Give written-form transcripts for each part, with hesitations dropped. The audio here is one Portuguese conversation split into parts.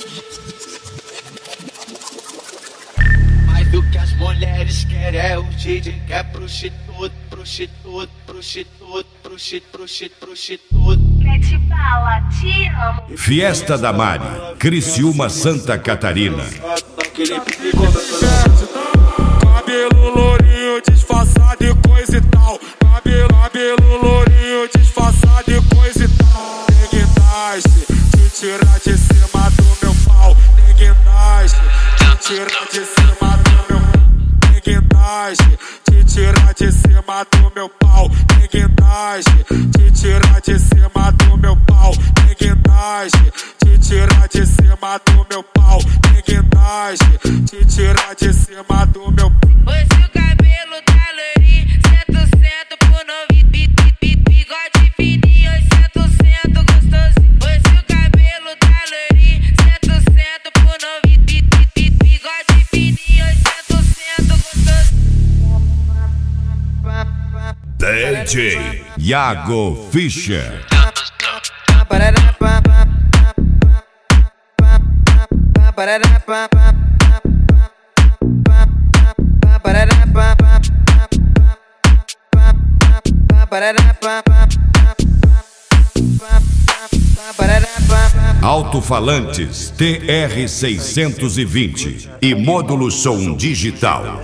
Mas o que as mulheres querem é o DJ que é prostituto, prostituto, prostituto, prostituto, prostituto. Mete bala, te amo. Fiesta da Mari, Criciúma, Santa Catarina. Cabelo lourinho disfarçado de coisa e tal. Cabelo lourinho disfarçado de coisa e tal. Ninguém nasce te tirar de cima do meu pau. Ninguém nasce te tirar de cima do meu pau. Ninguém nasce te tirar de cima do meu pau. Ninguém nasce te tirar de cima do meu pau. Ninguém nasce te tirar de cima do meu pau. Ninguém nasce te tirar de cima do meu pau. Hoje o cabelo tá lourinho, 100% por novinho, bigode fininho, 100% gostosinho. Hoje o cabelo tá lourinho, 100% por novinho, bigode fininho, 100% gostosinho. DJ Iago Fischer. Alto-falantes TR-620 e módulo som digital.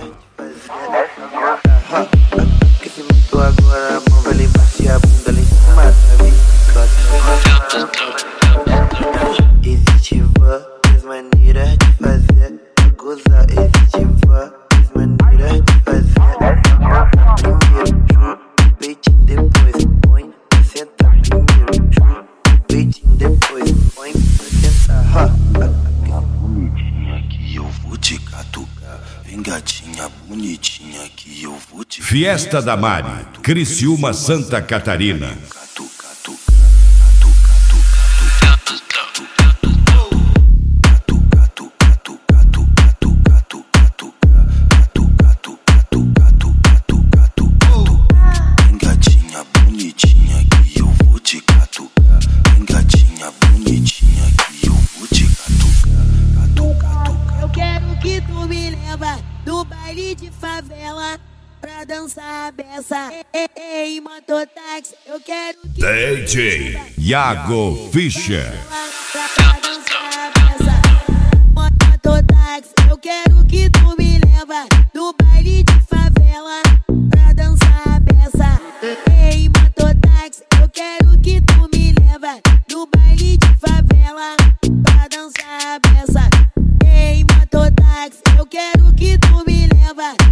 Agora a mão vai limpar se a bunda lá em cima existe várias maneiras de fazer gozar. Existe várias maneiras de fazer. Primeiro chupa o peitinho, depois põe pra sentar. Primeiro chupa o peitinho, depois põe pra sentar. Bonitinha que eu vou te catucar. Vem gatinha bonitinha que eu vou te... Fiesta da Mari, Criciúma, Santa Catarina. Vem gatinha bonitinha que eu vou te catucar. Vem gatinha bonitinha que eu vou te catucar. Eu quero que tu me leva do baile de favela pra dançar a beça. Ei, mototáxi, eu quero que DJ Iago Fischer. pra dançar a beça. Mototáxi, eu quero que tu me leva do baile de favela pra dançar a beça. Ei, mototáxi, eu quero que tu me leva do baile de favela pra dançar a beça. Ei, mototáxi, eu quero que tu me leva